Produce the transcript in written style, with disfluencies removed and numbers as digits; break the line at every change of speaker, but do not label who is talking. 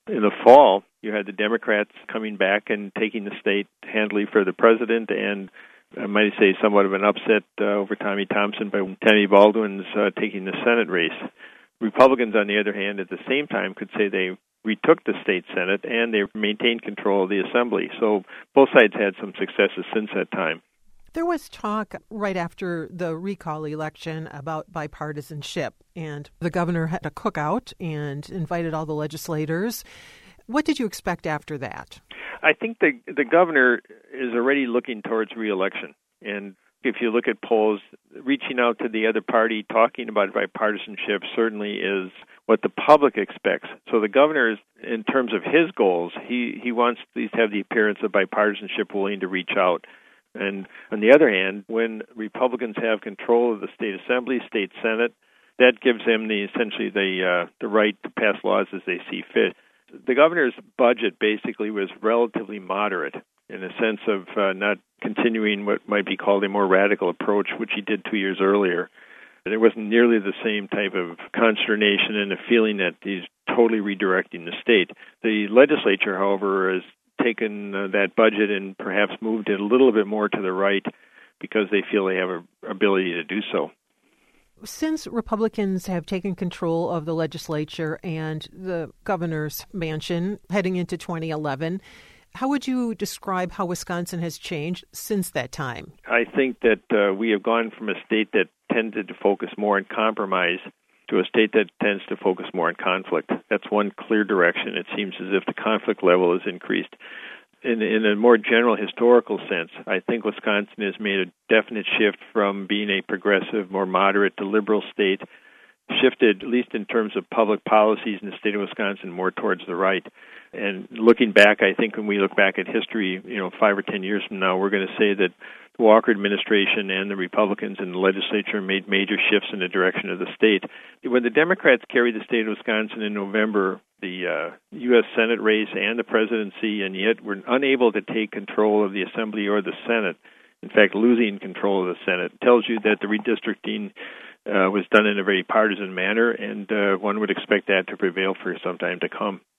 In the fall, you had the Democrats coming back and taking the state handily for the president, and I might say somewhat of an upset over Tommy Thompson by Tammy Baldwin's taking the Senate race. Republicans, on the other hand, at the same time could say they retook the state Senate and they maintained control of the Assembly. So both sides had some successes since that time.
There was talk right after the recall election about bipartisanship, and the governor had a cookout and invited all the legislators. What did you expect after that?
I think the governor is already looking towards re-election. And if you look at polls, reaching out to the other party, talking about bipartisanship certainly is what the public expects. So the governor, is, in terms of his goals, he wants at least to have the appearance of bipartisanship, willing to reach out. And on the other hand, when Republicans have control of the state assembly, state senate, that gives them essentially the right to pass laws as they see fit. The governor's budget basically was relatively moderate in a sense of not continuing what might be called a more radical approach, which he did 2 years earlier. There wasn't nearly the same type of consternation and a feeling that he's totally redirecting the state. The legislature, however, has taken that budget and perhaps moved it a little bit more to the right because they feel they have an ability to do so.
Since Republicans have taken control of the legislature and the governor's mansion heading into 2011, how would you describe how Wisconsin has changed since that time?
I think that we have gone from a state that tended to focus more on compromise to a state that tends to focus more on conflict. That's one clear direction. It seems as if the conflict level has increased. In a more general historical sense, I think Wisconsin has made a definite shift from being a progressive, more moderate to liberal state, shifted, at least in terms of public policies in the state of Wisconsin, more towards the right. And looking back, I think when we look back at history, 5 or 10 years from now, we're going to say that the Walker administration and the Republicans in the legislature made major shifts in the direction of the state. When the Democrats carried the state of Wisconsin in November, the U.S. Senate race and the presidency, and yet were unable to take control of the Assembly or the Senate, in fact, losing control of the Senate, tells you that the redistricting was done in a very partisan manner, and one would expect that to prevail for some time to come.